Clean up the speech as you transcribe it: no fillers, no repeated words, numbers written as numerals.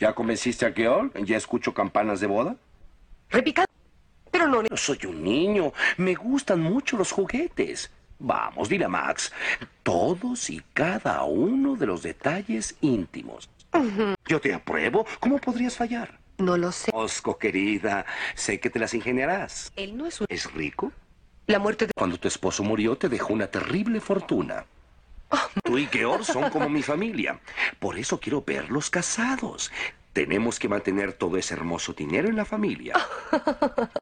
¿Ya convenciste a Georg? ¿Ya escucho campanas de boda? Repicante. Pero no... No soy un niño. Me gustan mucho los juguetes. Vamos, dile a Max. Todos y cada uno de los detalles íntimos. Yo te apruebo. ¿Cómo podrías fallar? No lo sé. Osco, querida, sé que te las ingeniarás. Él no es un... ¿Es rico? La muerte de... Cuando tu esposo murió, te dejó una terrible fortuna. Tú y Georg son como mi familia. Por eso quiero verlos casados. Tenemos que mantener todo ese hermoso dinero en la familia.